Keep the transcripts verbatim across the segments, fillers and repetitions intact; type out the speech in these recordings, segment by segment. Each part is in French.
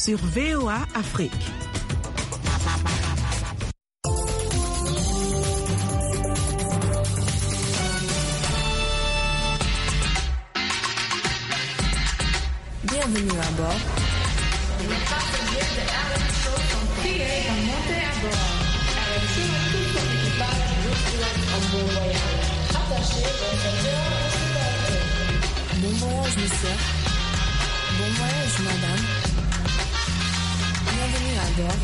sur V O A Afrique. Bienvenue à bord. Les passagers de Aram Show sont priés de monter à bord. Aram Show, tout son équipage vous souhaite un bon voyage. Attachez vos ceintures de sécurité. Bon voyage, monsieur. Bon voyage, madame. Bienvenue à bord.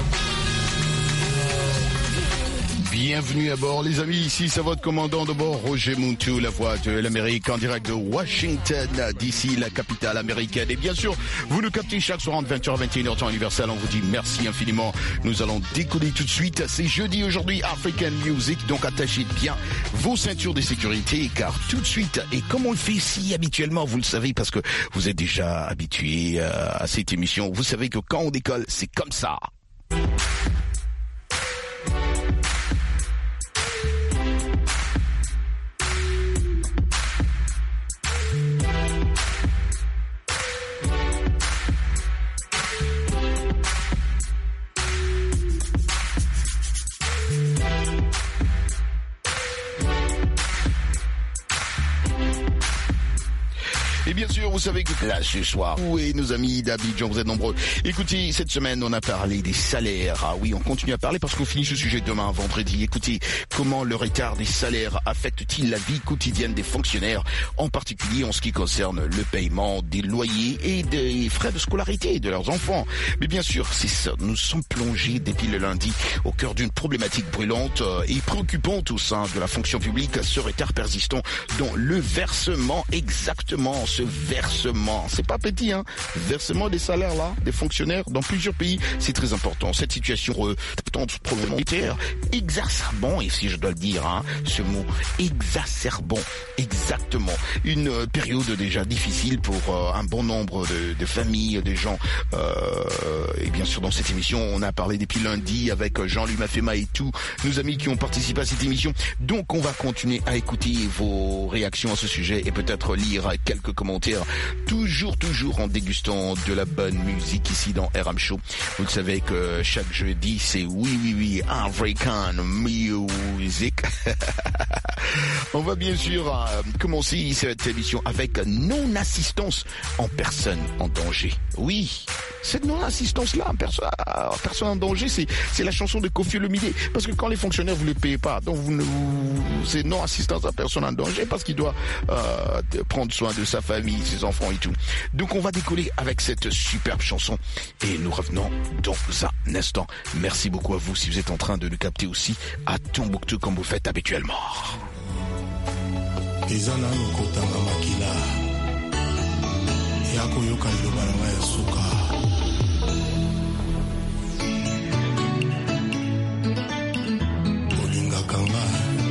Bienvenue à bord, les amis. Ici, c'est votre commandant de bord, Roger Muntu, la voix de l'Amérique, en direct de Washington, d'ici la capitale américaine. Et bien sûr, vous nous captez chaque soir entre vingt heures et vingt et une heures temps universel. On vous dit merci infiniment. Nous allons décoller tout de suite. C'est jeudi aujourd'hui, African Music. Donc, attachez bien vos ceintures de sécurité, car tout de suite, et comme on le fait si habituellement, vous le savez, parce que vous êtes déjà habitués à cette émission, vous savez que quand on décolle, c'est comme ça. Et bien sûr, vous savez que là, ce soir, où est nos amis d'Abidjan, vous êtes nombreux. Écoutez, cette semaine, on a parlé des salaires. Ah oui, on continue à parler parce qu'on finit ce sujet demain, vendredi. Écoutez, comment le retard des salaires affecte-t-il la vie quotidienne des fonctionnaires, en particulier en ce qui concerne le paiement des loyers et des frais de scolarité de leurs enfants. Mais bien sûr, c'est ça. Nous sommes plongés depuis le lundi au cœur d'une problématique brûlante et préoccupante au sein de la fonction publique, ce retard persistant dans le versement exactement. Ce versement, c'est pas petit, hein. Versement des salaires là, des fonctionnaires dans plusieurs pays, c'est très important. Cette situation euh, problématique, exacerbant, et si je dois le dire, hein, ce mot exacerbant, exactement, une euh, période déjà difficile pour euh, un bon nombre de, de familles, de gens. Euh, et bien sûr, dans cette émission, on a parlé depuis lundi avec Jean-Louis Mafema et tous nos amis qui ont participé à cette émission. Donc, on va continuer à écouter vos réactions à ce sujet et peut-être lire quelques commentaires. Toujours, toujours en dégustant de la bonne musique ici dans R M Show. Vous le savez que chaque jeudi, c'est oui, oui, oui, African Music. On va bien sûr euh, commencer cette émission avec non-assistance en personne en danger. Oui, cette non-assistance-là en perso- personne en danger, c'est, c'est la chanson de Koffi Olomide. Parce que quand les fonctionnaires, vous ne les payez pas, donc vous ne, vous, c'est non-assistance à personne en danger parce qu'il doit euh, prendre soin de sa famille, ses enfants et tout. Donc on va décoller avec cette superbe chanson et nous revenons dans un instant. Merci beaucoup à vous si vous êtes en train de nous capter aussi à Tombouctou comme vous faites habituellement. Ezana nukotanga makila yako yoka liloba na ya suka olinga kanga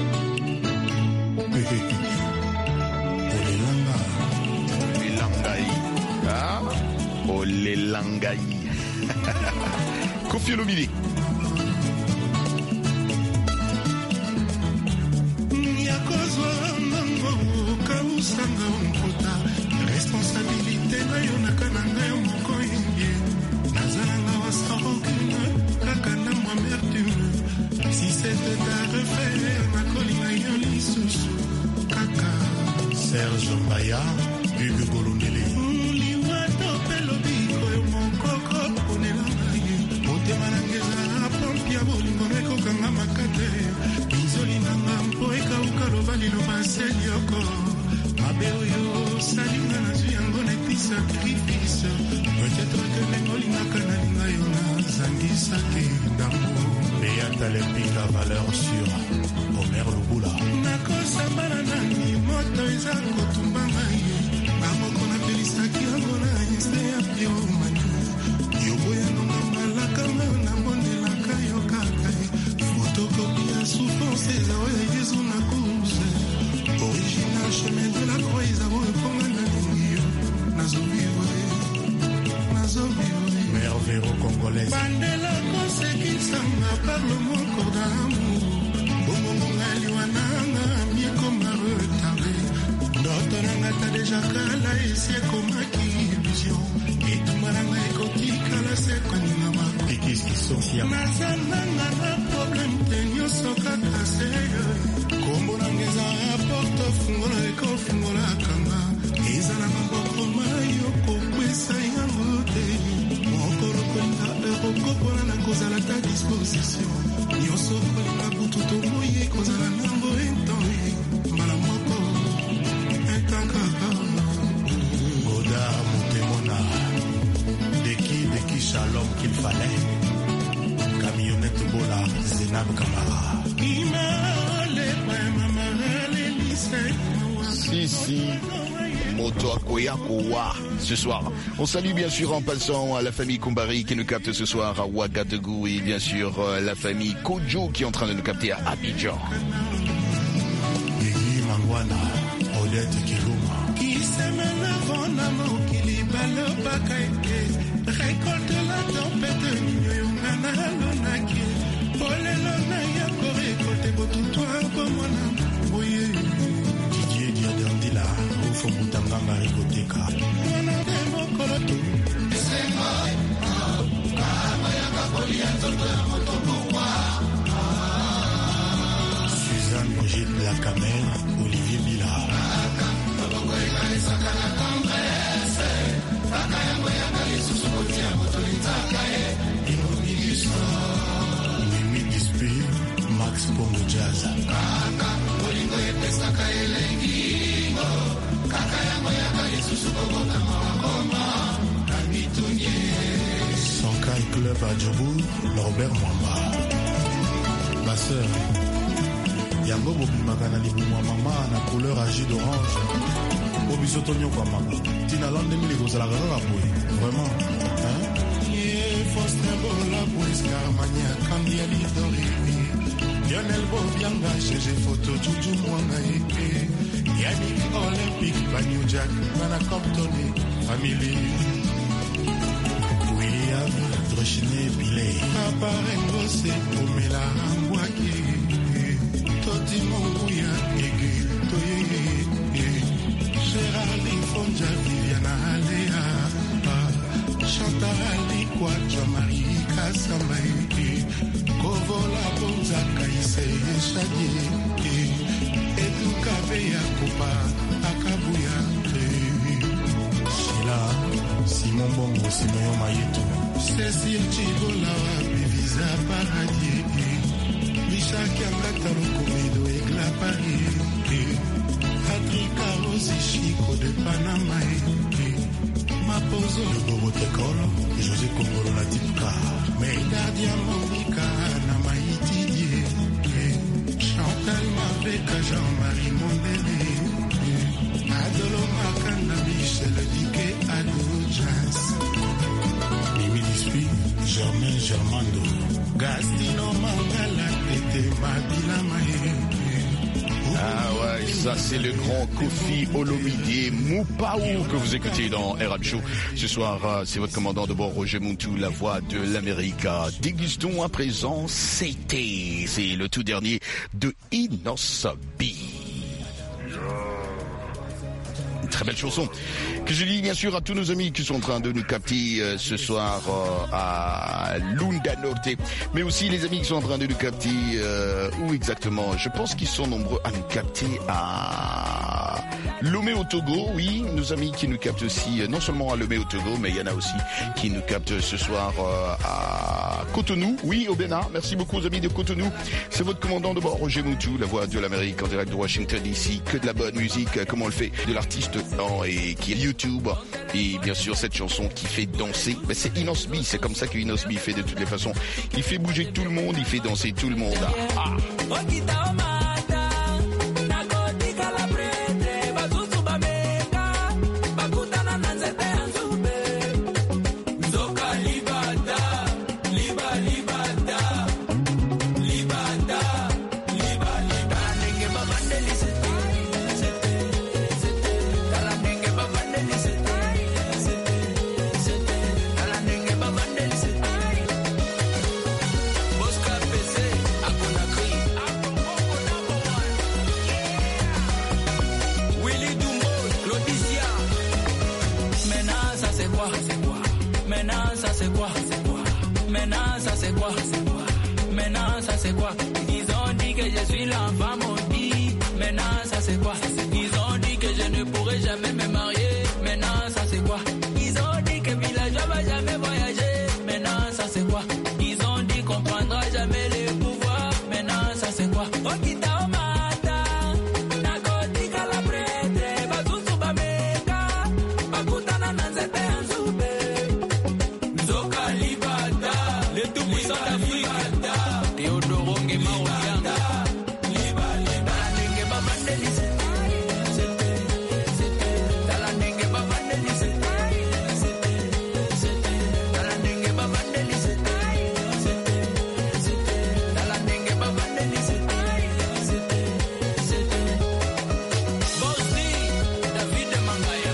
olelanga Olélangaï ah Olélangaï Koffi Olomide. Sanga unkota responsabilité na yo nakananga yo moko yembie nazalanga wasarokine kaka na mwamertume si c'était à refaire nakolinga yo lisusu kaka Serge Mbaya Hugo Bolondele liwato pelobiko yo mokoko ponelanga ye motema nangeza na pompi ya bolingo mekokanga makate bizolinanga mpo ekauka loba liloba selioko Mabeoyo, salinga na zui yango neti sacrifice. Peut-être que mengolingaka na linga yo na zangisaki ndambo. Beata lepinga valeur sûre, Omer Lubula. Nakosambana nani moto eza kotumba ngai. Bamoko napelisaki yango na inste ya biomani. Yoboya nonga malaka meo na mondelaka yo kaka. Fotokopi ya souffrance eza oyo yezu na course. Original chemin de la croix, ils avons un commun d'avenir. Nazo vivre, nazo vivre. Merveilleux congolaise. Bandela conseki sanga par le mon corps d'amour. Bomonga liwananga, mieux comme un retardé. D'autres n'ont déjà qu'à la essai comme illusion. Et tout malanga est coquille qu'à la cette nazananga na problème te nyonso kaka seyo kombo nangeza rapporte fungola ekofungola kanga eza na maboko mayo kokwesa yango te mokolo kolinga eurokopona na kozala ta disposition nyonso kolinga butu tomoye kozala nango entoye mbala moko etankaka oda motemona deki deki shalom qu'il fallait camionnette bola Zenab Kamara Si, si. Moto Akoyakowa ce soir. On salue bien sûr en passant à la famille Kumbari qui nous capte ce soir à Ouagadougou et bien sûr la famille Kojo qui est en train de nous capter à Abidjan. Guigui Mangwana, Odette Kiluma. Qui sème le vent d'amour qui libère le bakaïke. Récolte la tempête, Nyongana Lonaki. Polelona Yako récolte Boutoutoua Bomona. Oui, Didier Diadandila, Oufo Moutanganga Rikoteka. Mwana de Mokoloto. C'est moi. Kamayaka Poliato de Motopoua. Suzanne Brigitte de la Camère, Olivier Billard. Mimi Dispi, Max Pongo Jazz. Sankai Club à Djoubou, Norbert Mwamba. Ma sœur, Yango Bobimaka na libumwa mama na couleur à jus d'orange. Obisotonyo kwa mama. Tina lande mili kozala kaka boye. Vraiment. Hein? Yeah, Faustin Bola Boiscar Mania Kambia Lidori. Lionel Bobianga Gégé Photo Juju Mwanga Eke. Yannick Olympique Banyu Jack Mana Comptone Family. William Drochine Pilé. Papa Rengose Omela Ambouaki. Toti Mongouya Ege Toye. Géraldine Fonja Viviana Alea. Chantal Alikwa Jean-Marie Kasamae. Kovola Bonza Kaise Chadie. Eduka Beya Kopa Akabuya. Sheila Simon Bongo Simon Mayeto. Cécile Chibola Bivisa Paradis. Michaki Angataro Komedo Egla Paris. Patrick Rossi Chico de Panama. Mapozo de Bobotecolo. José Kongolo la Tipka. Meidadia Monica Namaïti Die. Chantal Maveka Jean-Marie Mondele. Adolo Makanda Michel Diké Ado Jazz. Mimi Dispi Germain Germando. Gastino Mangala Tete Mabila Maé. Ah ouais, ça c'est le grand Kofi Olomide Moupaou que vous écoutez dans R H Show. Ce soir, c'est votre commandant de bord Roger Moutou, la voix de l'Amérique. Dégustons à présent C T. C'est le tout dernier de Inos B. Une très belle chanson que je dis bien sûr à tous nos amis qui sont en train de nous capter euh, ce soir euh, à Lunda Norte, mais aussi les amis qui sont en train de nous capter euh, où exactement, je pense qu'ils sont nombreux à nous capter à Lomé au Togo, oui, nos amis qui nous captent aussi, euh, non seulement à Lomé au Togo, mais il y en a aussi qui nous captent ce soir euh, à Cotonou, oui, au Bénin. Merci beaucoup aux amis de Cotonou. C'est votre commandant de bord Roger Moutou, la voix de l'Amérique en direct de Washington D C. Que de la bonne musique, comme on le fait, de l'artiste non, et qui est YouTube, et bien sûr cette chanson qui fait danser, ben c'est Inos B, c'est comme ça que Inos B fait de toutes les façons. Il fait bouger tout le monde, il fait danser tout le monde. Ah. Maintenant ça c'est quoi? Maintenant ça c'est quoi? Ils ont dit que je suis l'enfant maudit. Maintenant ça c'est quoi? Ils ont dit que je ne pourrai jamais me marier. Maintenant ça c'est quoi? Ils ont dit que villageois va jamais voyager. Maintenant ça c'est quoi? Ils ont dit qu'on prendra jamais les pouvoirs. Maintenant ça c'est quoi? Okita Omata, Nakotika la prêtre, Bazuzu Bameka, Bakutana Nanzete Anzube, Zoka Libata, les tout puissants d'Afrique, Théodoro Ngema Obianga, Liba Liba, Nenge Babandelise, c'était, c'était, Talanenge Babandelise, c'était, c'était, Talanenge Babandelise, c'était, c'était, Talanenge Babandelise, c'était, c'était. Bosni, David Mangaya,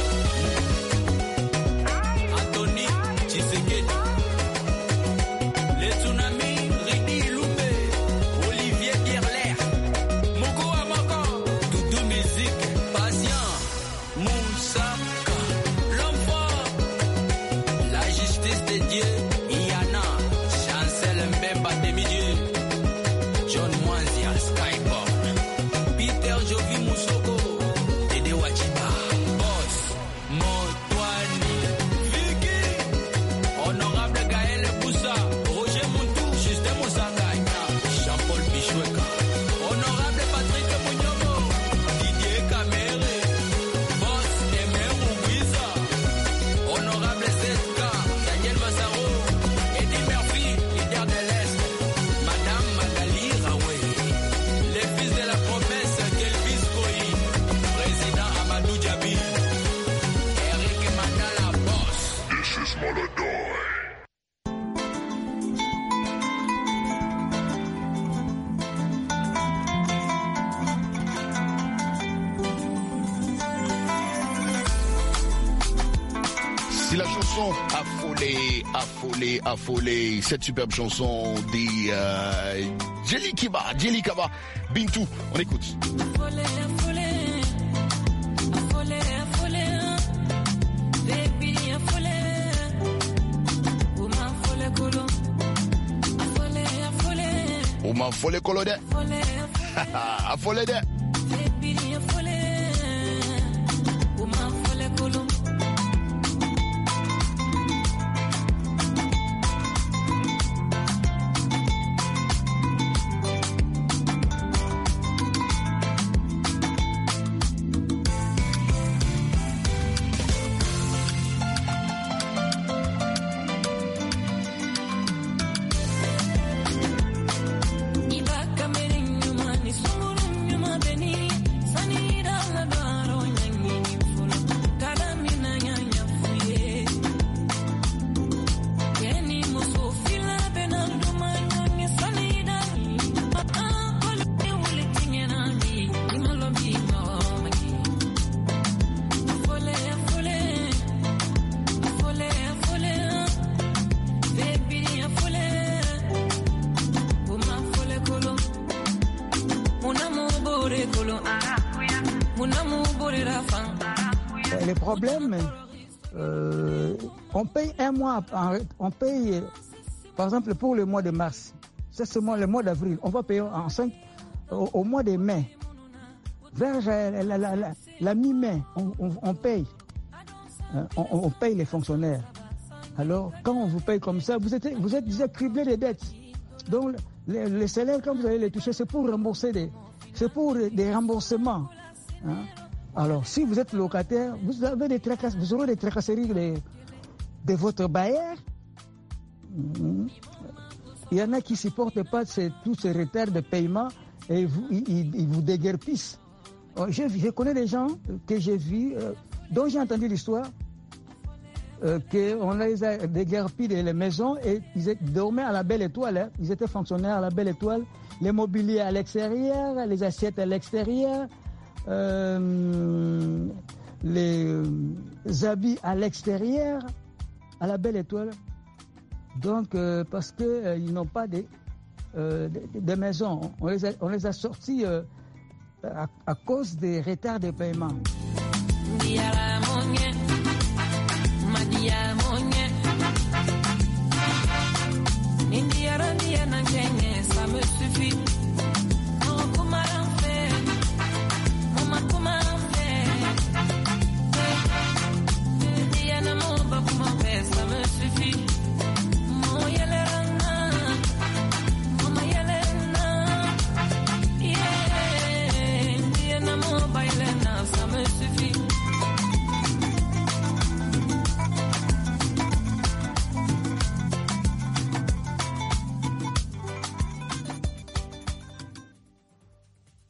Anthony Tshisekedi, les tsunamis, Ridi Lumbe, Olivier Guerler, Moko Amoko, Doudou Musique, Patient, Moussaka, l'homme fort, la justice de Dieu, Iana, Chancel Mbemba Demi-Dieu, John Mwanzia, Skyborn, Peter Jovi Moussoko, Dede Wachiba, Boss, Motwani, Vicky, Honorable Gaël Boussa, Roger Moutou, Justin Moussanganya, Jean-Paul Bichoueka, Honorable Patrick Mounyomo, Didier Kamere, Boss Emer Oubiza, Honorable Z K, Daniel Massaro, Eddie Murphy, leader de l'Est, Madame Magali Raoué, les fils de la promesse, Kelvis Koyi, Président Amadou Djabi, Eric Mandala, Boss. This is Molodoi. C'est la chanson Affolé, Affolé, Affolé. Cette superbe chanson des euh, Jelly Kiba, Jelly Kaba, Bintou. On écoute. Affolé, affolé, affolé, affolé, baby affolé, woman affolé kolo, affolé, affolé, Oma Folé Kolode, affolé, Affolé de. baby affolé, woman affolé kolo. Iba kamere nyuma ni sunguru nyuma beni, sanira la daro nyangi ni fulo, kada mina nyanya fuye. Keni muso fila bena duma nyangi sanida ni, ah kole uli tingena ni, imalo bino maki. Affolé, affolé, affolé, affolé, baby affolé. Woman affolé kolo, mon amour boré kolo, mon amour boré rafan. Les problèmes, euh, on paye un mois, en- on paye, euh, par exemple, pour le mois de mars, c'est seulement le mois d'avril, on va payer en cinq, au, au mois de mai, vers euh, la, la- la- la mi-mai, on, on- on paye, Hein, on, on paye les fonctionnaires. Alors, quand on vous paye comme ça, vous êtes, vous êtes déjà criblé de dettes. Donc, les, les salaires, quand vous allez les toucher, c'est pour rembourser des, c'est pour des remboursements. Hein. Alors, si vous êtes locataire, vous avez des tracass- vous aurez des tracasseries de, de votre bailleur. Mhm. Il y en a qui ne supportent pas ces- tous ces retards de paiement et vous, ils, ils- ils vous déguerpissent. Oh, Je, je connais des gens que j'ai vus, euh, dont j'ai entendu l'histoire, euh, qu'on les a déguerpis dans les maisons et ils étaient- dormaient à la Belle Étoile. Hein. Ils étaient fonctionnaires à la Belle Étoile. Les mobiliers à l'extérieur, les assiettes à l'extérieur, euh, les, euh, habits à l'extérieur, à la Belle Étoile. Donc, euh, parce qu'ils euh, n'ont pas de, euh, de, de maison. On les a, on les a sortis euh, à, à cause des retards de paiement. Diara monye, madia monye.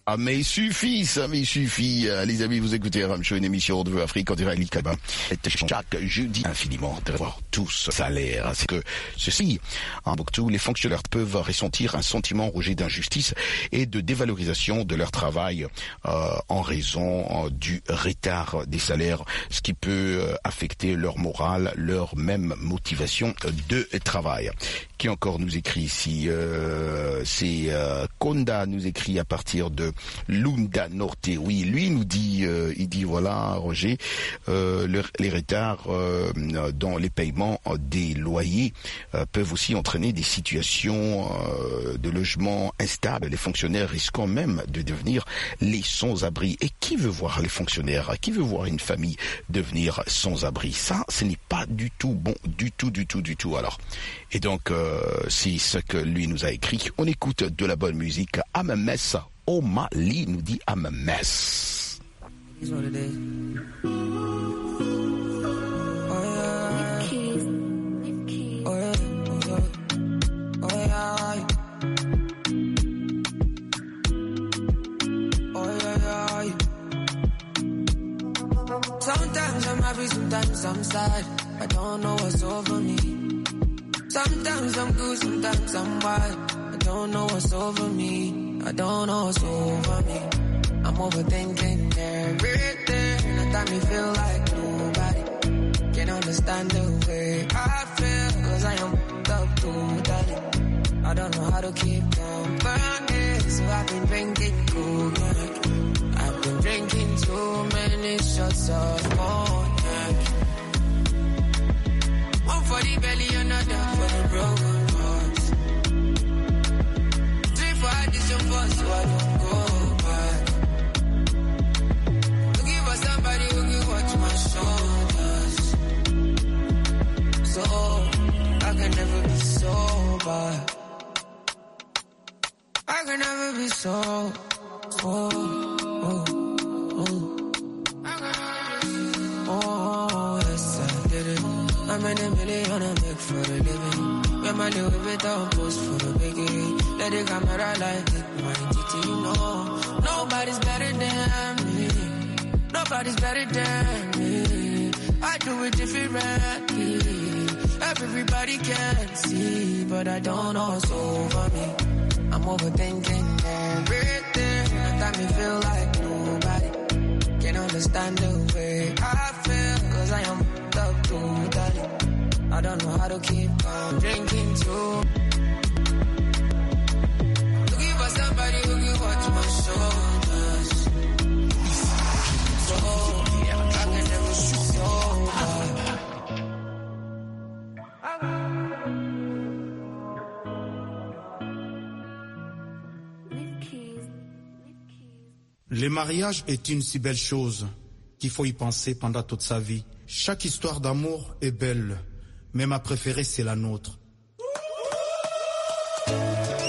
Ah mais il suffit, ça mais il suffit. Euh, les amis, vous écoutez Ram Show, une émission de Afrique en direct Kaba. Chaque jeudi, infiniment de voir tous salaire. C'est que ceci, en Bouctou, les fonctionnaires peuvent ressentir un sentiment Roger d'injustice et de dévalorisation de leur travail euh, en raison euh, du retard des salaires, ce qui peut euh, affecter leur morale, leur même motivation de travail. Qui encore nous écrit ici, euh, c'est euh, Konda nous écrit à partir de Lunda Norte. Oui, lui nous dit, euh, il dit voilà Roger, euh, le, les retards euh, dans les paiements des loyers euh, peuvent aussi entraîner des situations euh, de logement instables. Les fonctionnaires risquant même de devenir les sans-abri. Et qui veut voir les fonctionnaires, qui veut voir une famille devenir sans-abri? Ça, ce n'est pas du tout bon, du tout, du tout, du tout. Alors, et donc euh, c'est ce que lui nous a écrit. On écoute de la bonne musique. I'm a mess. Oh Mali nous dit I'm a mess. Here's what it is. Oh yeah. Oh yeah. Oh yeah. Oh yeah. Sometimes I'm happy, sometimes I'm sad. I don't know what's over me. Sometimes I'm good, sometimes I'm wild. I don't know what's over me. I don't know what's over me. I'm overthinking everything. At time me feel like nobody can understand the way I feel. Cause I am up totally. I don't know how to keep company. So I've been drinking cognac. I've been drinking too many shots of cognac. One for the belly, another for the broken hearts. Three for addition for so I don't go back. Looking for somebody who can watch my shoulders. So I can never be sober. I can never be so. Oh, oh, oh. Oh, yes I did it. I'm in a million I make for a living. When my little bit on post for the biggie. Let the camera light it, my titty, you know. Nobody's better than me. Nobody's better than me. I do it differently. Everybody can see, but I don't know what's over me. I'm overthinking everything. At time me feel like nobody can understand the way I feel. Cause I am up totally. I don't know how to keep on drinking too. Looking for somebody who can watch my shoulders. So I can never be sober. Le mariage est une si belle chose qu'il faut y penser pendant toute sa vie. Chaque histoire d'amour est belle, mais ma préférée c'est la nôtre. Paul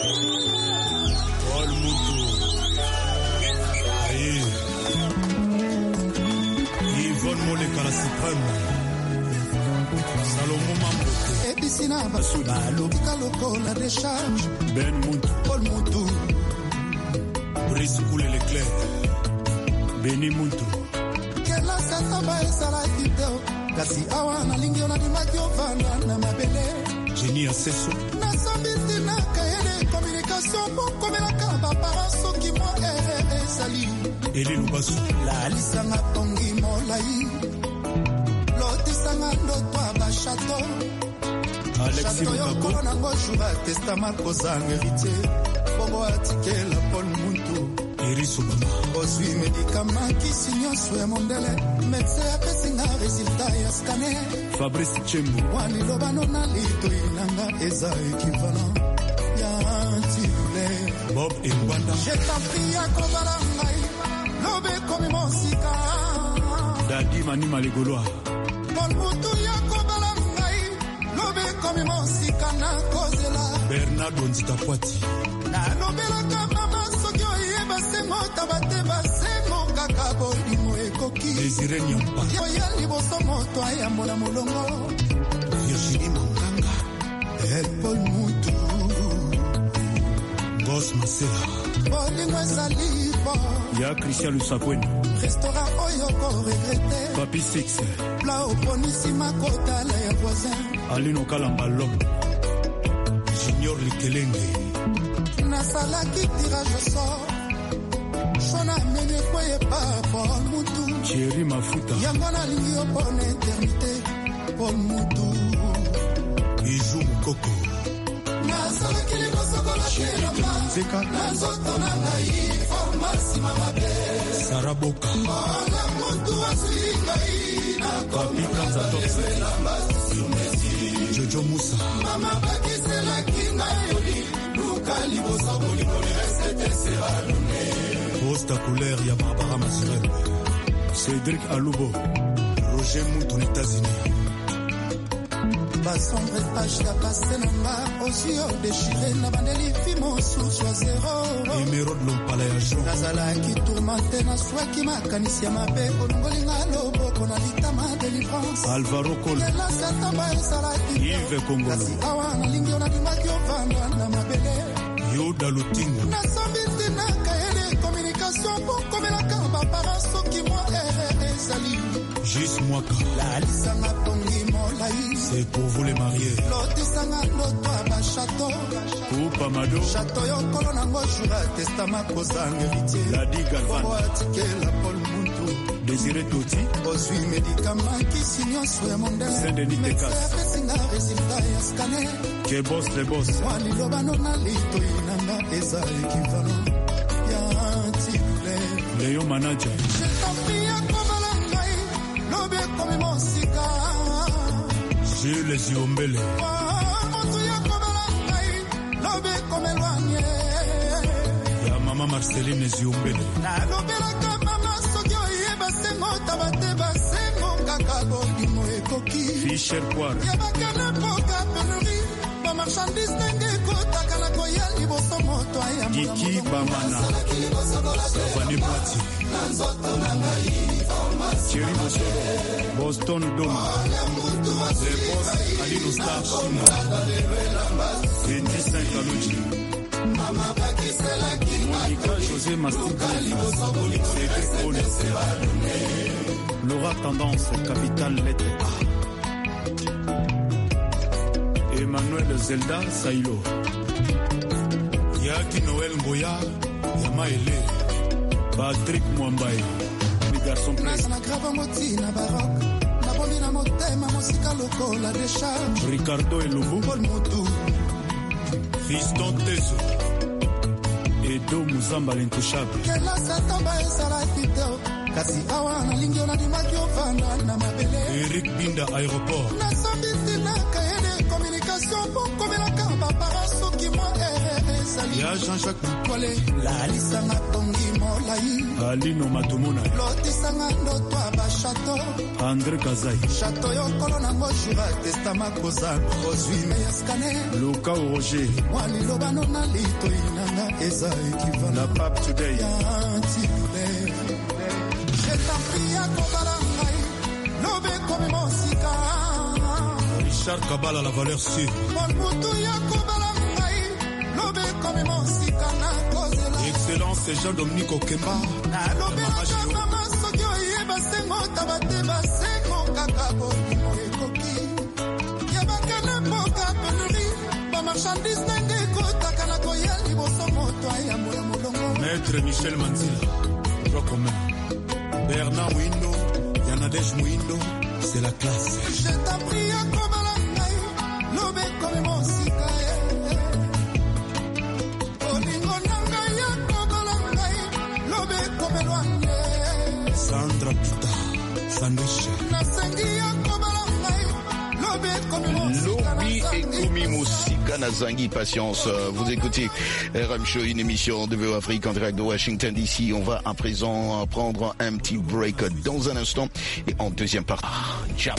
Moutou, aïe, Yvonne Moleka la suprême, Salomon Mambote, Ebisina Basuna, Lobika Loko la décharge, Ben Moutou, Paul Moutou, Brice Koulé l'éclair, Beni Moutou. Kela sataba esala kiteo, kasi awa na lingio na dimakio vana na mabele. Jenny Assesso. Na sambisi na kaele communication moko melaka ba paraso ki mo ere esali. Eli Lubasu. La lisanga tongi molai. Lotisanga ndotwa ba chateau. Alexis Mukako. Chateau nango joura testament kozanga héritier. Bongo atikela Paul Moutou. Iris Obama. Ozwi médicament qui signe sur mon délai. Médecin a fait un résultat ya scanner. Fabrice Chembo. Wani lobano na lito inanga eza équivalent. Ya antibule. Bob Mbanda. J'ai t'en pris à kobala ngai. Lobe komi monsika. Dadi Mani Maligoloa. Paul Moutou ya kobala ngai. Lobe komi monsika na kozela. Bernardo Nzitapwati. Na lobela kama soki oyeba sengo tabate basengo kaka bolingo ekoki. Désiré Nyampa. Yoya liboso moto ayambola molongo. Virginie Manganga. El Paul Moutou. Boss Marcela. Il y a Christian Lusakwen. Restaurant Oyoko regretté. Papi Six. Plat au ponissima kota la ya voisin. Alino Kalambalom. Junior Likelenge. Nasalaki tirage au sort. Shona mene koye pa Paul Mutu. Thierry Mafuta. Yangona lingi yo pour l'éternité. Paul Mutu. Bijou Mukoko. Nasalaki li bosokola kelamba. Zeka. Nazoto na ngai formasi mamabe. Saraboka. Ola Mutu aslingai. Papi Kanza Topse. Jojo Moussa. Mama bakisela kinayoli. Luka libosa bolikoli resete seralune. Posta couleur ya Barbara Mazurel. Cédric Aloubo. Roger Mouton États-Unis. Bas sombre page la passe namba. Aussi au déchiré na bandeli fimo sous soit zéro. Émeraude Lompala ya Jean. Nazala qui tourmente na soi qui makanisi ya mabe. Olongoli ngalo boko na litama délivrance. Alvaro Col. Yela satamba esala ki. Yves Kongolo. Kasi awa na lingi ona di magyo vanda na mabele. Yoda Lutingo. Na sambiti na kaele communication pour komela kamba para soki mo erreur ezali. Gis Mwaka. La lisanga tongi molai. C'est pour vous les mariés. Lotisanga loto aba château. Coupe Amado. Château yo kolo nango jura testament kozanga héritier. La Digalvan. Bobo atikela Paul Muntu. Désiré Toti. Ozwi médicament qui signent sur mon délai. Saint-Denis Tekas. Singa résultat ya scanner. Que boss les boss. Wali lobano na lito inanga eza équivalent. Ya antile. Léon Manager. Je t'enprie à Komalangai. Lobe comme mon sika. Jules Ziombele. Motu ya Komalangai. Lobe comme éloigné. Ya Mama Marceline Ziombele. Na lobela ka mama soki oyeba sengo tabate basengo kaka bolimo ekoki. Fischer Poire. Ya bakana poka penurie. Ba marchandise nenge kotaka na koya liboso moto aya mula Kiki Bamana. Savane Boiti. Thierry Mossoro. Boston Doma. Les boss Alino Star Chimo. Fendi Saint-Kaloji. Monica José Mastika. Cédric Ole. Laura Tendance, capitale lettre A. Emmanuel Zelda Sailo. Yaki Noël Ngoya. Yamaele. Patrick Mwambaye. Les garçons prêts. na grava moti na baroque. Na bombi na motema mosika lokola décharge. Ricardo Elubu. Paul Mutu. Fiston Teso. Edo Muzamba l'intouchable. Kela satamba esala kiteo. Kasi awa na lingi ona di magyo vanda na mabele. Eric Binda Aéroport. Na sambiti na kaede communication pour komela kamba para soki mo erreur ezali. Ya Jean-Jacques Kwale la lisanga tongi molai. Alino Matumuna. Lotisanga ndoto aba château. André Kazai. Château yo kolo nango jura testament kozanga. Ozwi me ya scanner. Luka Roger. Wali lobano na lito inanga eza équivalent. La Pape Today. Ya antile. Je t'en prie à Kobalangai. Lobe comme mon sika. Richard Kabala, la valeur sûre. Mon mutu ya Kobalangai. Lobe comme mon sika na kozela. Excellence, c'est Jean-Dominique Okemba. Na lobe na kama soki oyeba sengo tabate basengo kaka bolimo ekoki. Ya bakana poka penurie. Ba marchandise nenge kotaka na koya liboso moto ayambola molongo. Maître Michel Manzila. Droit commun. Bernard Mouindo. Yanadej Mouindo. C'est la classe. Je t'en prie à Kobalangai. Lobe comme mon sika. Olingo nanga ya Kobalangai. Lobe comme éloigné. Sandra Pita. Sandwich. Nasengi ya Kobalangai. Lobe comme mon sika. Lobi et Koumi Moussika Nazangi, patience. Vous écoutez R M Show, une émission de V O Afrique en direct de Washington D C. On va à présent prendre un petit break dans un instant et en deuxième partie. Ciao.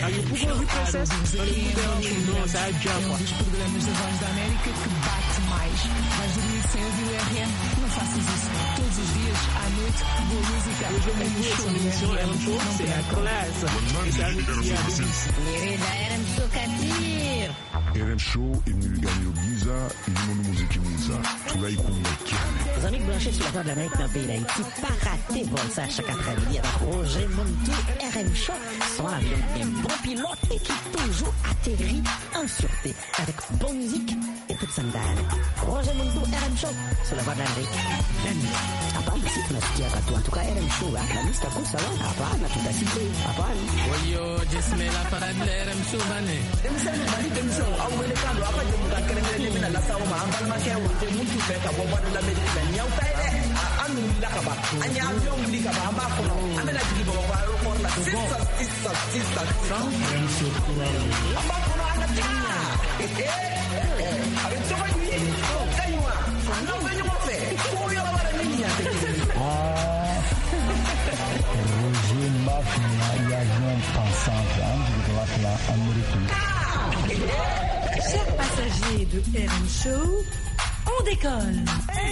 Aí o Google Reprocess, não, ça a déjà quoi. Dos programas da Voz da América que bate mais. Vais dormir sem ouvir o R M? Não faças isso. Todos os dias, à noite, boa música. Hoje eu vou essa émission R M Show, c'est la classe. Querida R M Show Katir. R M Show imnigani Giza, ilimono muziki mwiza. Tunaikunda kiane. Les amis branchés sur la Voix de l'Amérique dans le pays d'Haïti, pas raté pour ça chaque après-midi avec Roger Montou, R M Show, son avion bien bon pilote et qui toujours atterrit en sûreté avec bonne musique et toute sandale. Roger Montou, R M Show, sur la Voix de l'Amérique. La nuit. Hapana, si tunasikia katu. En tout cas, R M Show, la liste comme ça, hapana, tutasikia, hapana. Oyo, jisme la parade de R M Show, bane. Demsana bali demso, au wele kando, apa jemu kakerele demina la sawo ma ambal ma kya wote mutu feka bo bana la medina nyaw tayde. Anu lakaba, anya avion likaba amba kono. Amena jigi bo ba ro la sista sista sista. R M Show amba kono ana tia. Eh eh. Avec ça va ni. Oh, kaiwa. Non, venez mo fe. Ko yo ba la niña. Ah. Roger Mafia, il y a un pensant de la américaine. Chers passagers de R M Show, on décolle.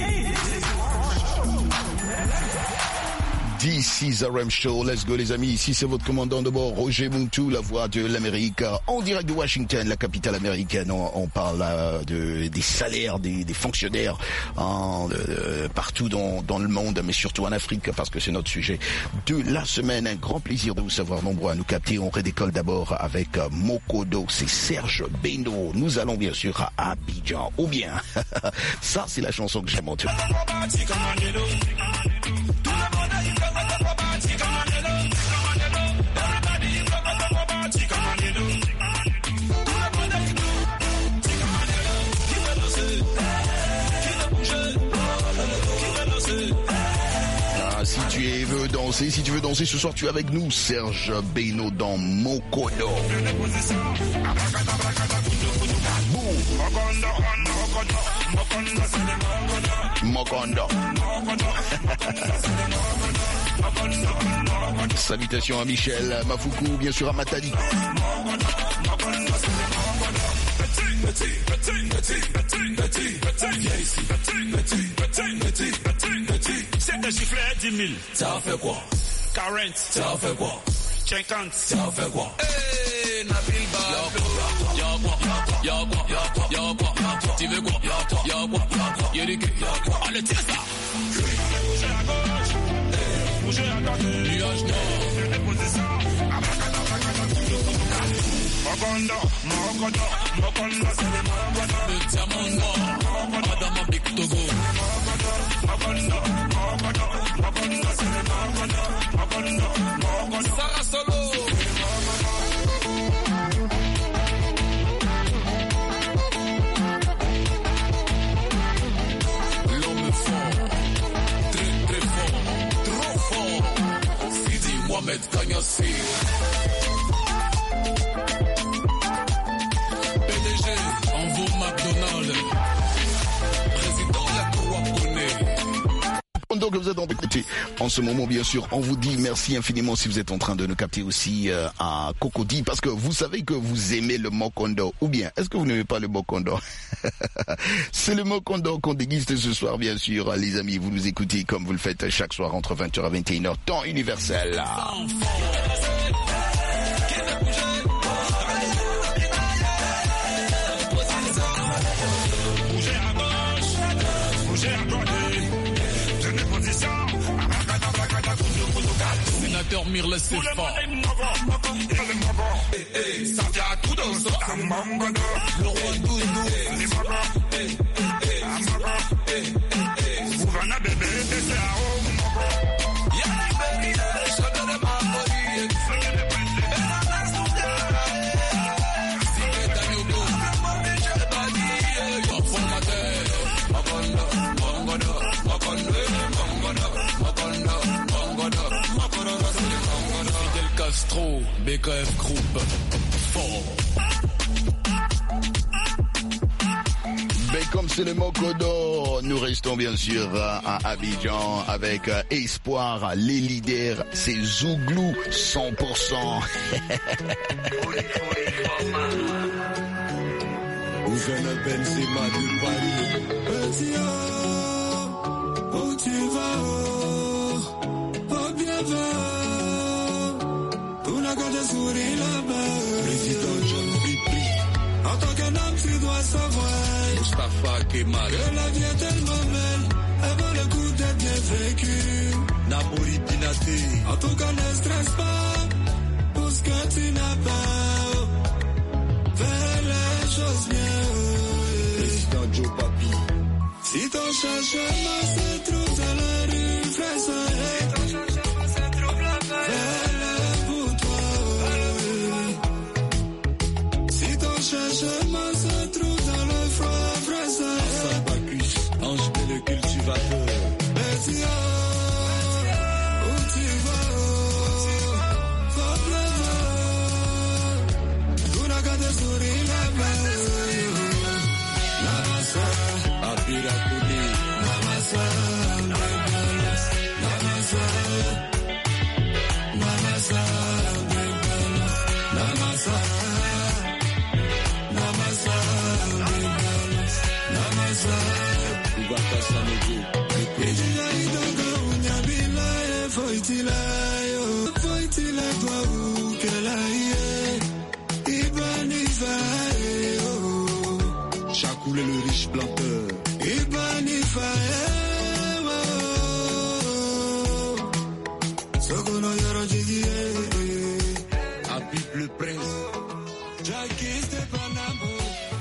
This is R M Show, let's go les amis, ici c'est votre commandant de bord, Roger Montou, la voix de l'Amérique, en direct de Washington, la capitale américaine. On, on parle euh, de, des salaires des, des fonctionnaires en, euh, partout dans, dans le monde, mais surtout en Afrique, parce que c'est notre sujet de la semaine. Un grand plaisir de vous savoir nombreux à nous capter. On redécolle d'abord avec euh, Mokodo, c'est Serge Beno. Nous allons bien sûr à Abidjan, ou bien, ça c'est la chanson que j'ai montée. Si tu veux danser, si tu veux danser ce soir, tu es avec nous, Serge Beno dans Mokodo. Mokondo. Salutations à Michel Mafuku, bien sûr à Matadi. C'est un giflet dix mille, ça a fait quoi? quarante, ça a fait quoi? cinquante, ça a fait quoi? Hey, Nabil Ba, y'a quoi? Y'a quoi? Y'a quoi? Tu veux quoi? Y'a quoi? Y'a du cul? Allez, tiens ça! Bougez à gauche, bougez à droite, nuage noir, déposez ça, Mokondo, Mokondo, Mokondo, c'est des Mokondo. Le diamant noir, Madame Big Togo. Mokondo, Mokondo, Mokondo, c'est des Mokondo. Mokondo, Mokondo, Sarah Solo. L'homme fort, très très fort, trop fort. Sidi Mohamed Kanyasi. McDonald's, président de la Croix-Bonnet. Donc vous êtes en écouté en ce moment, bien sûr, on vous dit merci infiniment si vous êtes en train de nous capter aussi euh, à Cocody, parce que vous savez que vous aimez le Mokondo, ou bien est-ce que vous n'aimez pas le Mokondo? C'est le Mokondo qu'on déguste ce soir, bien sûr, les amis. Vous nous écoutez comme vous le faites chaque soir entre vingt heures et vingt et une heures, temps universel. Sénateur Mirle Sefa. Ça vient à tout dans ça. Le roi Doudou. Ouvana bébé, c'est à home. Castro, B K F Group, fort. B comme c'est le Mokodo. Nous restons bien sûr à Abidjan avec Espoir. Les leaders, c'est Zouglou cent pour cent. Ousana Benzema de Paris. Petit oh, où tu vas oh, oh bien va. On a qu'à te sourire là-bas. Président John Pipi. En tant qu'un homme, tu dois savoir Mustafa Kemal que la vie est tellement belle, elle vaut le coup d'être bien vécue. Namori Pinaté. En tout cas, ne stresse pas pour ce que tu n'as pas. Fais les choses bien. Président Joe Papi. Si ton changement se trouve dans la rue, fais ça. Si ton changement se trouve là-bas, fais-le pour toi. Si ton changement se trouve dans le froid, fais ça. Sabacus, ange de le cultivateur. Bézia, où tu vas, faut pleuvoir. Tout n'a qu'à te sourire là-bas. Namasa, Abirakuni, Namasa, Bebelos, Namasa, Namasa, Bebelos, Namasa, Namasa, Bebelos, Namasa, Ubaka Sanogo, Ejina Idonga Unyabila, Foitilayo, Foitila toi ou Kelaye, Ibanifayo. Chacoulé le riche planteur. Ibanifaye. Sokono Yoro Jigie. Habib le prince. Jackie Stepanamo.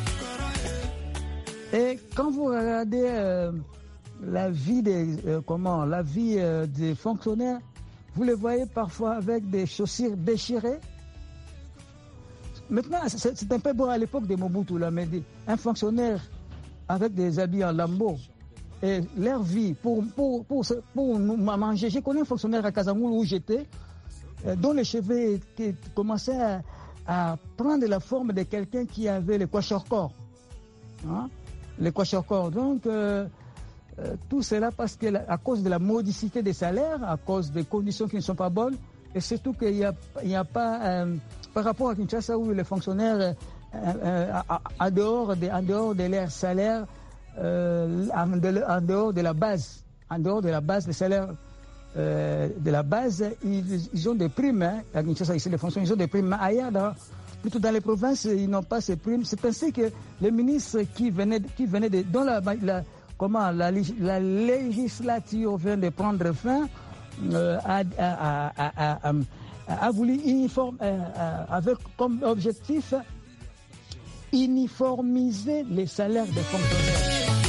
Et quand vous regardez euh, la vie des euh, comment la vie euh, des fonctionnaires, vous les voyez parfois avec des chaussures déchirées. Maintenant, c'est, c'est un peu beau à l'époque de Mobutu, là, mais un fonctionnaire avec des habits en lambeaux et leur vie pour pour pour pour, pour manger. J'ai connu un fonctionnaire à Casamance où j'étais, euh, dont les cheveux qui commençaient à, à prendre la forme de quelqu'un qui avait le kwashiorkor. Hein? Le kwashiorkor. Donc, euh, euh, tout cela parce que la, à cause de la modicité des salaires, à cause des conditions qui ne sont pas bonnes, et surtout qu'il n'y a, il y a pas, euh, par rapport à Kinshasa où les fonctionnaires, euh, euh, en, dehors de, en dehors de leur salaire, euh, en, de, en dehors de la base, en dehors de la base des salaires, euh, de la base, ils, ils ont des primes. Hein, à Kinshasa, ici, les fonctionnaires, ils ont des primes. Ailleurs, dans, plutôt dans les provinces, ils n'ont pas ces primes. C'est ainsi que les ministres qui venaient, qui venaient de, dont la, la, comment, la, la législature vient de prendre fin, euh, a, a, a, a, a voulu uniforme, euh, avec comme objectif uniformiser les salaires des fonctionnaires.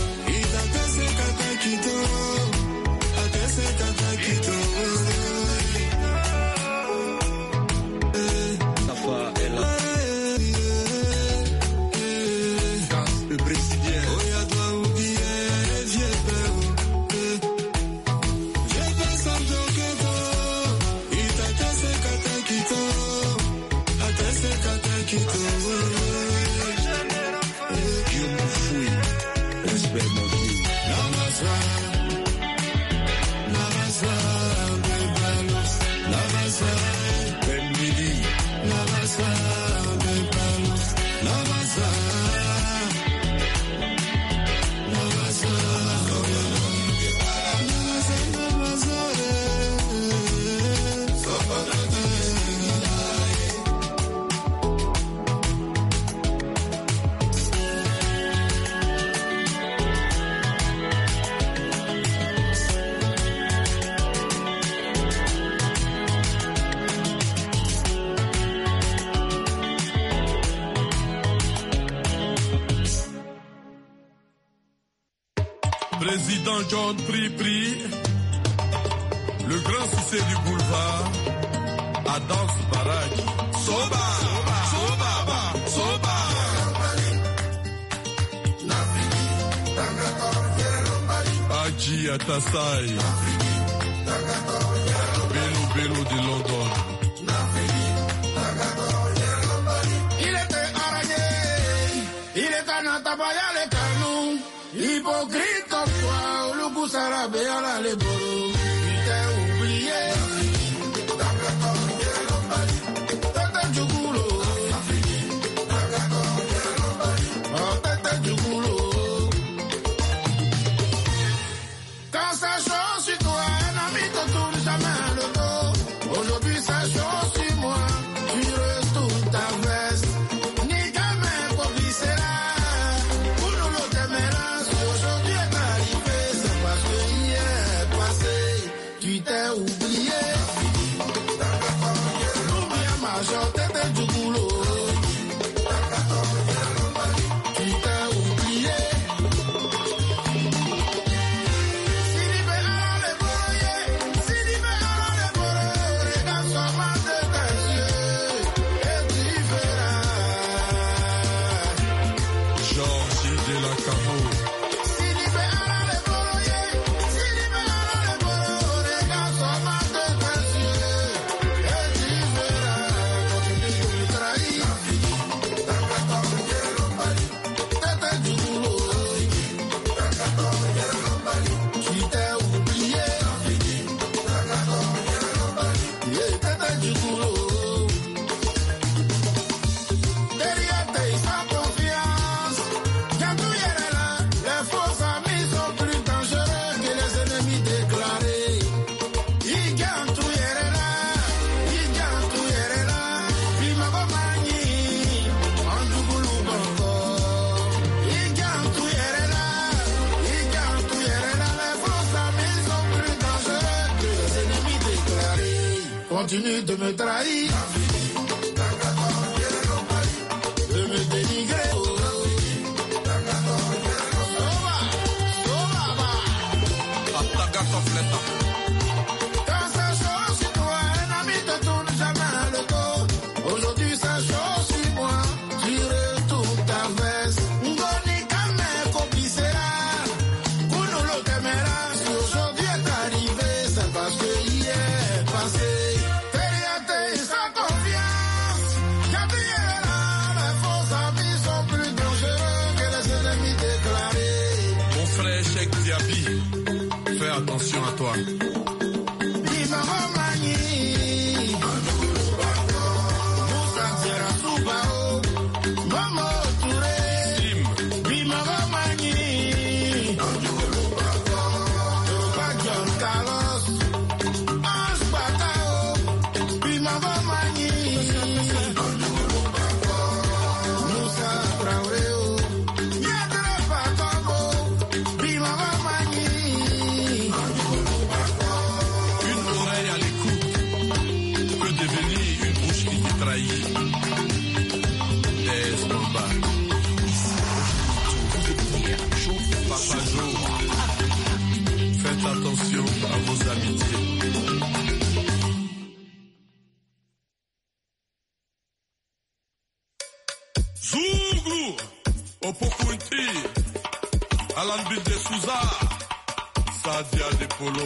Président John Pri-Pri, le grand succès du boulevard, Adolphe Baraki. Soba, Soba, Soba, Soba. Aji Atasai, Bello Bello de London. Il était araigné, il était à Natabaya les canons. Hypocrite comme toi, le goût s'arabe à la léboro. Tu t'es oublié. Tata du boulot. Oh, tata du boulot. Quand ça chaud sur toi, un ami te tourne jamais le dos. Aujourd'hui ça chaud sur moi, tu retournes ta veste. Ni gamin pour glisser là. Pour nous le démêler, si aujourd'hui est arrivé, c'est parce que hier passé, tu t'es oublié. L'oubli à major, t'étais du boulot. Tu t'es oublié. Continue de me trahir, de me dénigrer. Quand ça chaud sur toi, un ami te tourne jamais le dos. Aujourd'hui ça chaud sur moi, tu retournes ta veste. Ngoni kame kopissera, kuno lo temera. Si aujourd'hui est arrivé, c'est parce que hier passé. Fais attention à toi. Attention à vos amitiés. Zougou, Opokunti, Alan Bide Souza, Sadia de Polo.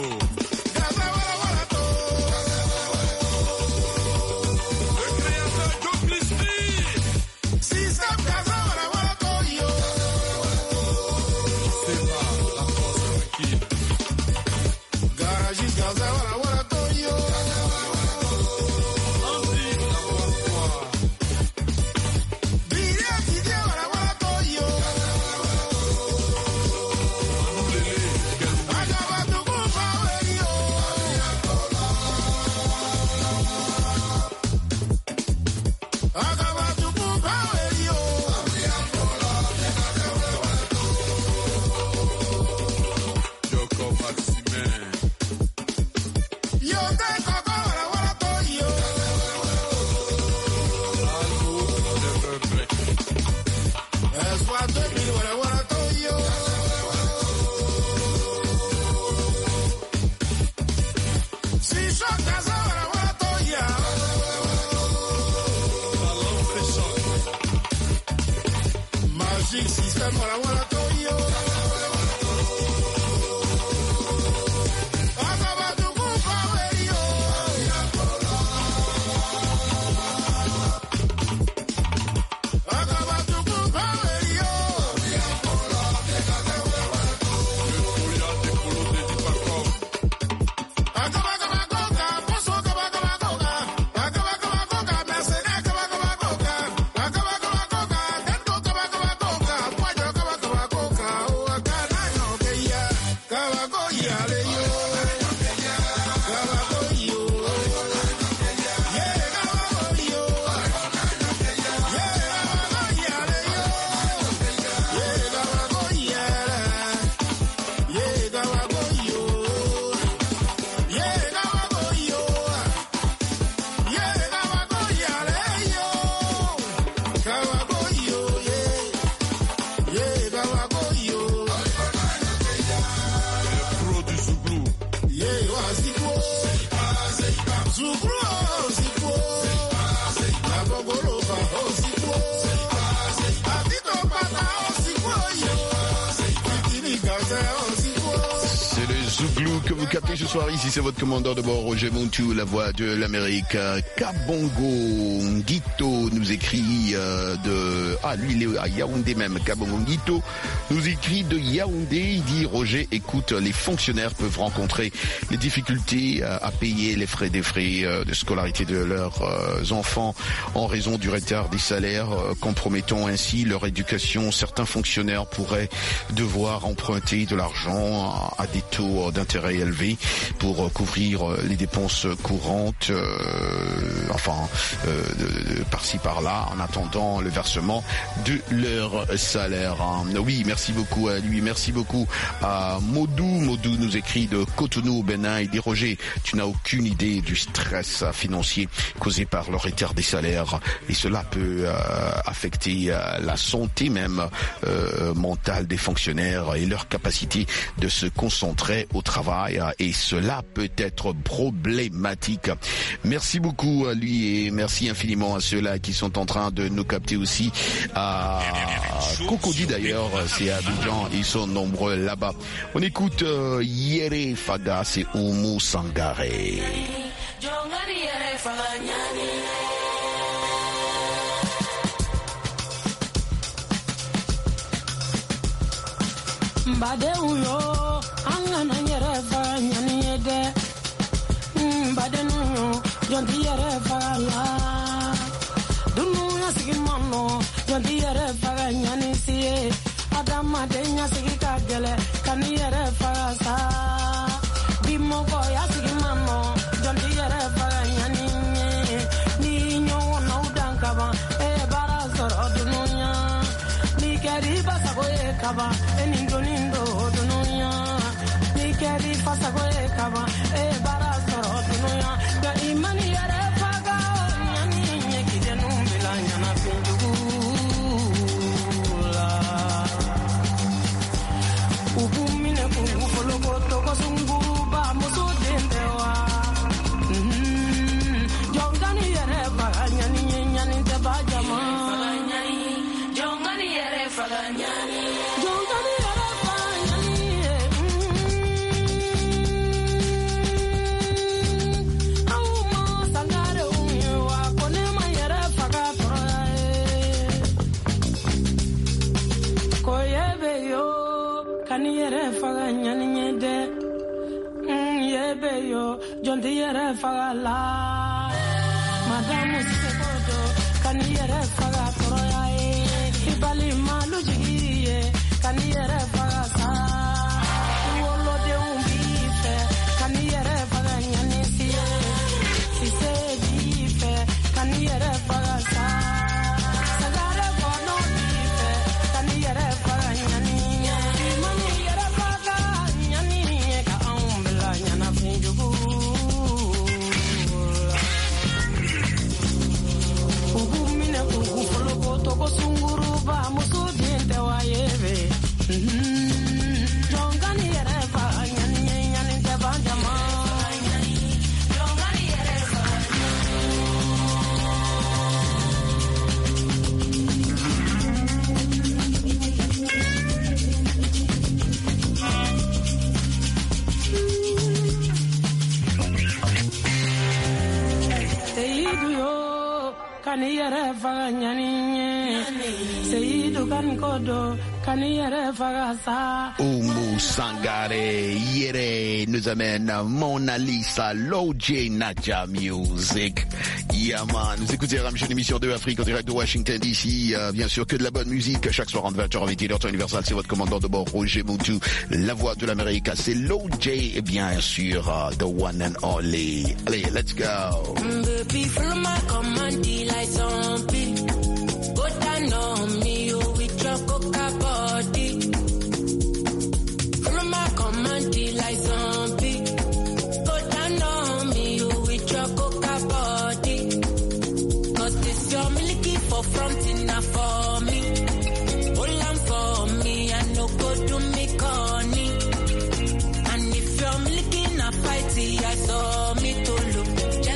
que vous captez ce soir ici, c'est votre commandant de bord Roger Montou, la voix de l'Amérique. Kabongo Ngito nous écrit euh, de... Ah, lui, il est à Yaoundé même. Kabongo Ngito nous écrit de Yaoundé. Il dit, Roger, écoute, les fonctionnaires peuvent rencontrer les difficultés à, à payer les frais des frais euh, de scolarité de leurs euh, enfants en raison du retard des salaires, euh, compromettant ainsi leur éducation. Certains fonctionnaires pourraient devoir emprunter de l'argent à, à des taux d'intérêt élevés pour euh, couvrir euh, les dépenses courantes, euh, enfin, euh, de, de, par-ci par-là, en attendant le versement de leur salaire. Oui, merci beaucoup à lui, merci beaucoup à Modou. Modou nous écrit de Cotonou au Bénin. Il dit, Roger, tu n'as aucune idée du stress financier causé par le retard des salaires et cela peut euh, affecter euh, la santé même euh, mentale des fonctionnaires et leur capacité de se concentrer au travail et cela peut être problématique. Merci beaucoup à lui et merci infiniment à ceux-là qui sont en train de nous capter aussi. À Cocody d'ailleurs, c'est à Abidjan, ils sont nombreux là-bas. On écoute euh, Yere Faga, c'est Oumou Sangaré. Mbade uyo angana yere fa nyani yede mbade nuyo jonti yere fa la dunu ya sigi mano jonti yere fa nyani siye adama de nya sigi kagele kani yere fa sa bimo ko ya sigi mano jonti yere fa nyani ni nyo no dankaba e bara soro dununya ni keri basa ko e kaba eni donindo dununya ni keri fasa ko e kaba e bara soro dununya ga imani yere faga nyani nyeki de numbila nyana pinjugu ubumine kungu foloko toko sunguru ba muso dendewa jongani yere faga nyani nyani te ba jama jongani yere faga nyani jongani yere faga nyani au ma sangare unyewa kone ma yere faga toroya koyebe yo kani yere faga nyani nyede yebe yo jonti yere faga la madamu sekodo kani yere faga toroya ibali malu jigiye kani yere faga sa wolo de umbife kani yere faga nyani siye sise bife kani yere faga sa sagare kono bife kani yere faga nyani mani yere faga nyani ka umbla nyana finjugu ugumine kugufolo toko sunguru ba muso dinte wa yebe jongani yere faga nyani nyani te banjama jongani yere faga Seidu yo kani yere faga nyani Seidu kan kodo kani yere faga sa Oumou Sangaré, Yere nous amène Mona Lisa, Lojé Naja Music. Yaman, nous écoutez Ramchon émission deux Afrique en direct de Washington D C. Euh, bien sûr que de la bonne musique chaque soir entre vingt heures et vingt et une heures temps universal. C'est votre commandant de bord Roger Montou, la voix de l'Amérique. C'est Lojé et bien sûr uh, the one and only. Allez, let's go. Baby, follow my command, like zombie. Go down on me, you with your coca body. Follow my command, like zombie. Go down on me, you with your coca body. Cause this your milky for front enough for me. Hold on for me, I no go do me corny. And if you're milky na fighty, I saw me to look.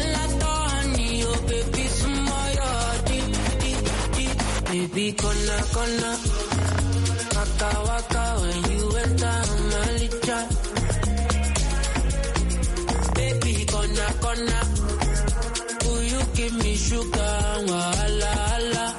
Baby, kona kona, waka waka when you enter Malika. corner, corner. Will you give me sugar? Wala, wala.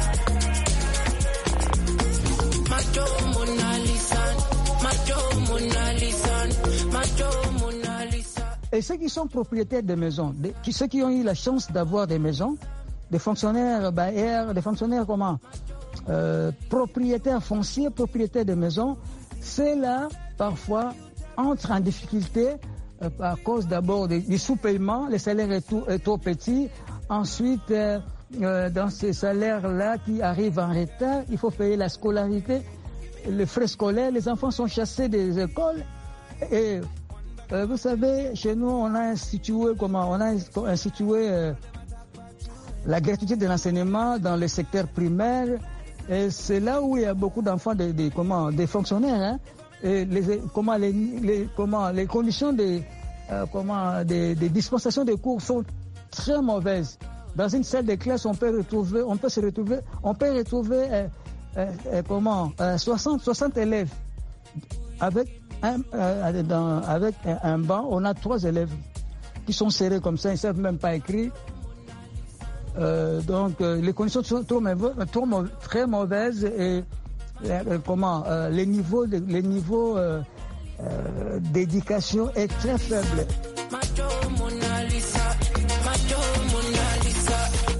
Macho Mona Lisa, Macho Mona Lisa, Macho Mona Lisa. Et ceux qui sont propriétaires de maisons, de, qui, ceux qui ont eu la chance d'avoir des maisons, des fonctionnaires bailleurs, des fonctionnaires comment euh, propriétaires fonciers, propriétaires de maisons, c'est là parfois entrent en difficulté euh, à cause d'abord du, du sous-paiement, le salaire est, tout, est trop petit. Ensuite, euh, euh, dans ces salaires-là qui arrivent en retard, il faut payer la scolarité, les frais scolaires, les enfants sont chassés des écoles. Et euh, vous savez, chez nous, on a institué comment on a institué euh, la gratuité de l'enseignement dans le secteur primaire. Et c'est là où il y a beaucoup d'enfants, des de, comment, des fonctionnaires. Hein, et les, comment, les, les, comment, les conditions de, euh, comment, des, des dispensations de cours sont très mauvaises. Dans une salle de classe, on peut retrouver, on peut se retrouver, on peut retrouver euh, euh, comment, euh, soixante, soixante élèves avec un, euh, dans, avec un, un banc. On a trois élèves qui sont serrés comme ça, ils ne savent même pas écrire. Euh, donc euh, les conditions sont trop, trop, très mauvaises et euh, comment euh, les niveaux, de, les niveaux euh, euh, d'éducation est très faible. Macho Mona Lisa, Macho Mona Lisa.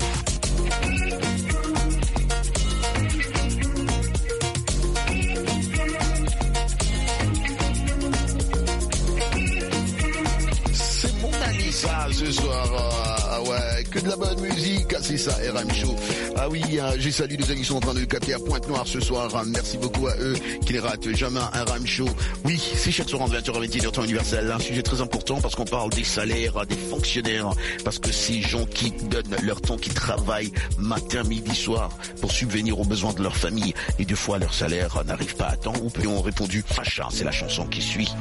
C'est Mona Lisa ce soir. Ah ouais, que de la bonne musique, c'est ça, R M Show. Ah oui, euh, j'ai salué les amis qui sont en train de le capter à Pointe-Noire ce soir. Merci beaucoup à eux qui les ratent jamais un R M Show. Oui, c'est chaque soir en vingt heures à vingt et une heures temps universel. Un sujet très important parce qu'on parle des salaires, des fonctionnaires, parce que ces gens qui donnent leur temps, qui travaillent matin, midi, soir pour subvenir aux besoins de leur famille et deux fois leur salaire n'arrive pas à temps. Ou peu ont répondu, achat, c'est la chanson qui suit.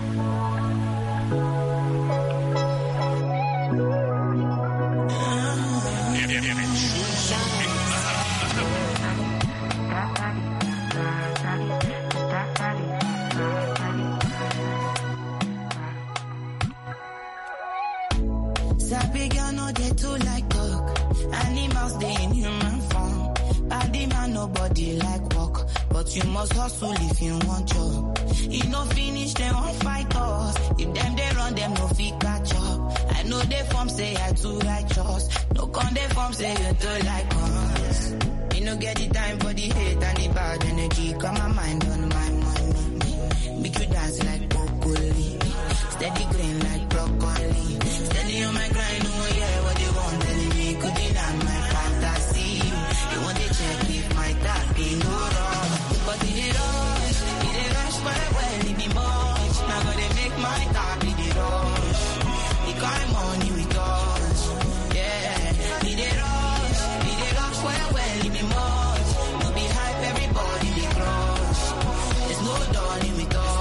Nobody like work, but you must hustle if you want job. You no finish, they won't fight us. If them they run, them no fit catch up. I know they form say I too righteous. No con they form say you too like us. You no get the time for the hate and the bad energy. Got my mind on my money. Make you dance like broccoli. Steady green like broccoli. Steady on my grind, no one hear what they want. Telling me could deny my fantasy. You want to check if my tap be no wrong. But it is rush, it is rush my well, it be much. Now gonna make my tap be the rush. The kind of money we touch, yeah. It is rush, it is rush well, well, it be much. No be hype, everybody be crush. There's no darling with us.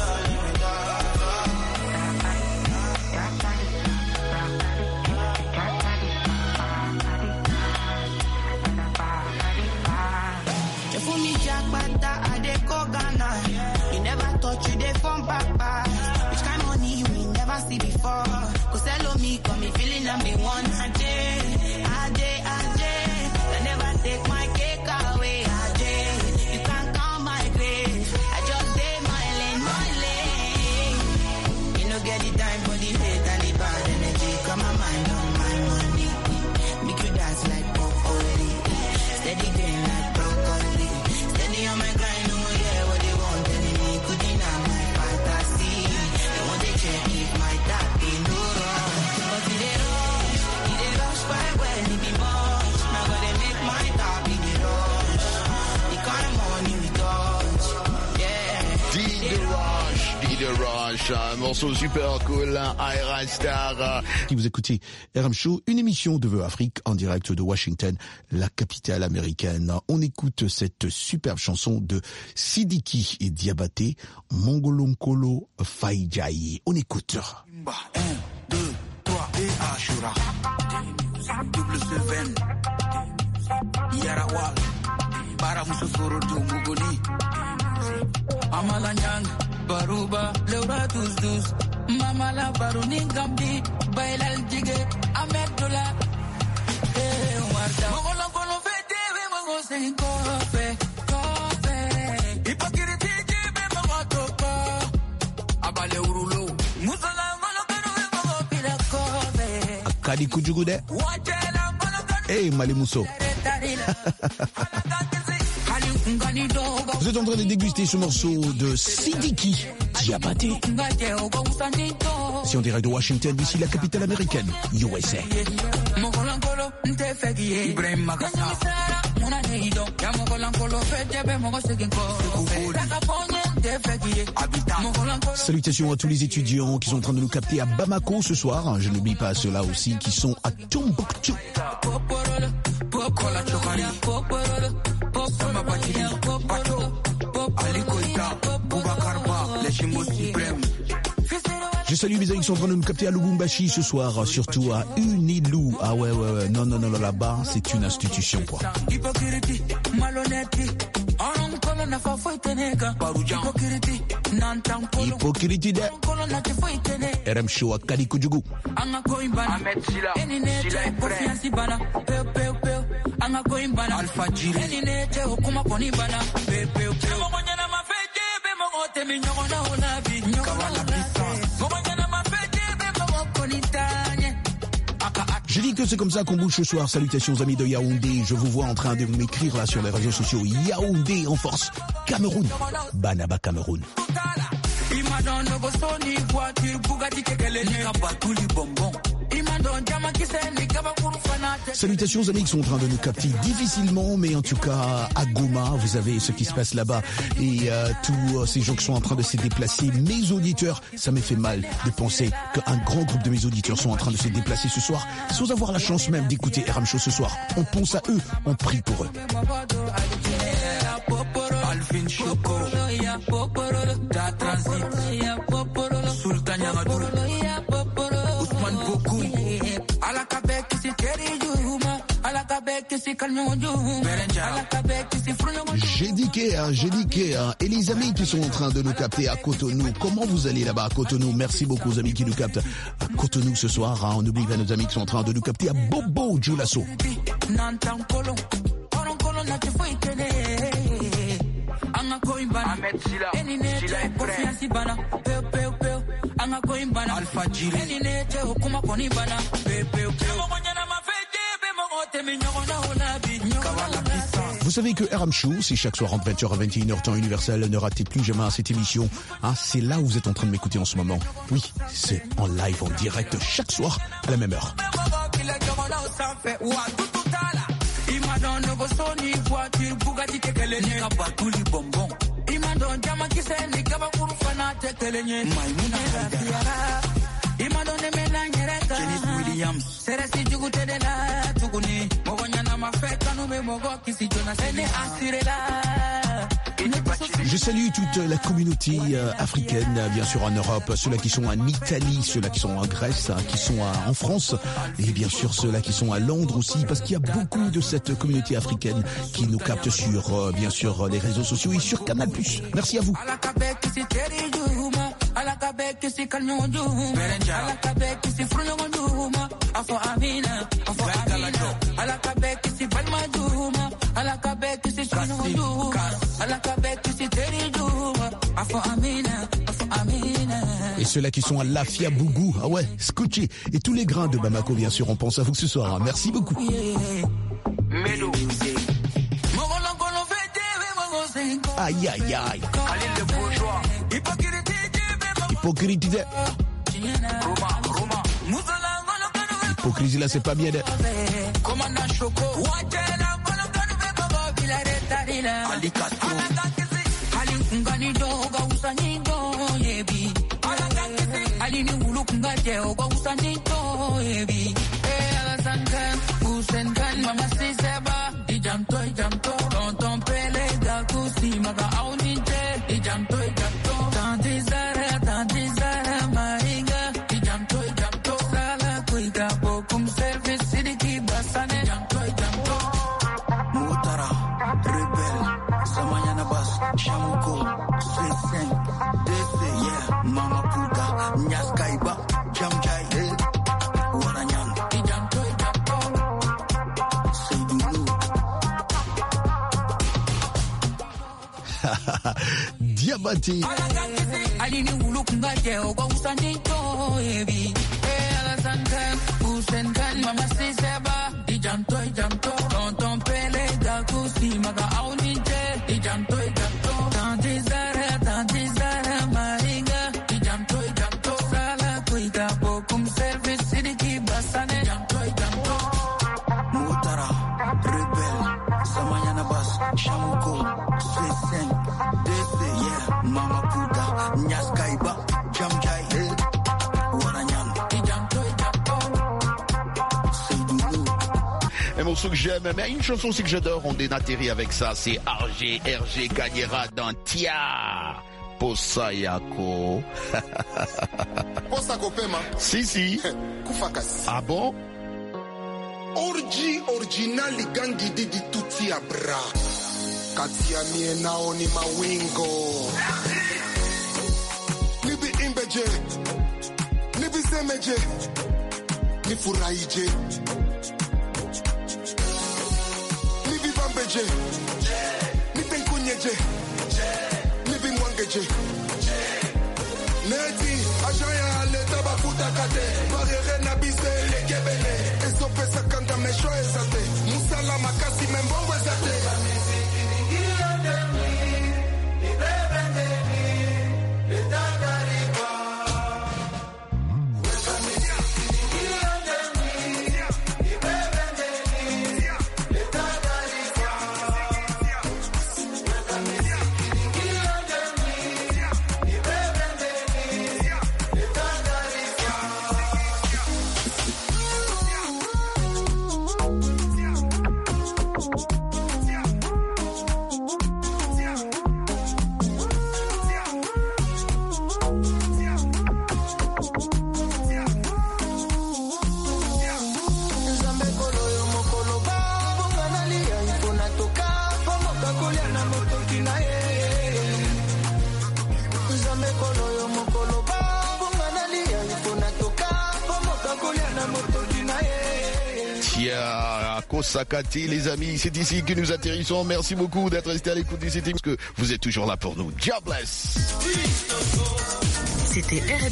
You never thought you did from papa. Which kind of money you will never see before. Cause hello me, come me feeling I'm the one. Ajay, Ajay, Ajay. They never take my cake away. Ajay, you can't count my grave. I just say my lane, my lane. You no get the time for the hate and the bad energy. Got my mind on my money. Make you dance like broccoli. Steady green like broccoli. Steady on my grind. Rush, un morceau super cool, Ira Star. Vous écoutez R M Show, une émission de Vœux Afrique en direct de Washington, la capitale américaine. On écoute cette superbe chanson de Sidiki et Diabaté, Mongolonkolo Faïdjaï. On écoute. un, deux, trois et Ashura. Double Seven. Yarawal. Baramusosoro Mugoni. Amalanyang. Baruba, Leura tous tous, Mama la baruni gambi, bailal jige, amedola. Eh, warda. Mogola kolo fete, we mogo sen kofe, kofe. Hypocrite jibe mogo toko, abale urulo. Musala mogo kano we mogo pila kofe. Kadi kujugude. Hey Malimuso. Vous êtes en train de déguster ce morceau de Sidiki Diabaté. C'est en direct de Washington, D C, la capitale américaine, U S A. Salutations à tous les étudiants qui sont en train de nous capter à Bamako ce soir. Je n'oublie pas ceux-là aussi qui sont à Tombouctou. Je salue mes amis qui sont en train de nous capter à Lubumbashi ce soir, surtout à Unilou. Ah ouais, ouais, ouais, non, non, non, là-bas, c'est une institution, quoi. Hypocrite de R M Show à Kadikoudjougou. Alpha Jiri Je dis que c'est comme ça qu'on bouge ce soir. Salutations amis de Yaoundé. Je vous vois en train de m'écrire là sur les réseaux sociaux. Yaoundé en force. Cameroun. Banaba Cameroun. Salutations aux amis qui sont en train de nous capter difficilement, mais en tout cas à Goma, vous avez ce qui se passe là-bas et euh, tous euh, ces gens qui sont en train de se déplacer. Mes auditeurs, ça me fait mal de penser qu'un grand groupe de mes auditeurs sont en train de se déplacer ce soir sans avoir la chance même d'écouter R M Show ce soir. On pense à eux, on prie pour eux. Alvin Choco, Da Transit, Sultan Yamadou, Ousmane Bokou, Alakabek, c'est Terry Yuma, Alakabek, c'est Kalmon Yuma, Alakabek, c'est Froyon. J'ai dit que, j'ai dit que, et les amis qui sont en train de nous capter à Cotonou, comment vous allez là-bas à Cotonou? Merci beaucoup aux amis qui nous captent à Cotonou ce soir. Hein. On oublie pas nos amis qui sont en train de nous capter à Bobo Djoulasso. Alpha Jiri Vous savez que R M Show, c'est chaque soir entre vingt heures à vingt et une heures temps universel. Ne ratez plus jamais cette émission. Hein, c'est là où vous êtes en train de m'écouter en ce moment. Oui, c'est en live, en direct, chaque soir à la même heure. Je salue toute la communauté euh, africaine, bien sûr en Europe, ceux-là qui sont en Italie, ceux-là qui sont en Grèce, hein, qui sont à, en France, et bien sûr ceux-là qui sont à Londres aussi, parce qu'il y a beaucoup de cette communauté africaine qui nous capte sur, euh, bien sûr, les réseaux sociaux et sur Canal plus. Merci à vous. Et ceux-là qui sont à Lafia Bougou, ah ouais, Scotché, et tous les grains de Bamako, bien sûr, on pense à vous ce soir. Hein. Merci beaucoup. Aïe, aïe, aïe. Hypocrite. Hypocrisie là, c'est pas bien. De... Shamuko, Seseng, D C, yeah, Mama Puga, Nyaska. Diabaté. Un morceau que j'aime, mais une chanson aussi que j'adore, on dénatterrit avec ça, c'est R G, R G Gagnera dans Tia Posayako. Posako Pema. Si, si. Kufakas. Ah bon? Orji original gangi didi tuti abra. Katia mie naoni mawingo. Nibi imbeje. Nibi semeje. Nifuraije. Nibi bambeje. Nipenkunyeje. Nibi mwangeje. Neti ajaya leta bafuta kate. Barere na bise le kebele. Eso pesa kanda mesho ezate. Musala makasi membongo ezate. Sakati, les amis, c'est ici que nous atterrissons. Merci beaucoup d'être restés à l'écoute de cette émission, parce que vous êtes toujours là pour nous. God bless. C'était R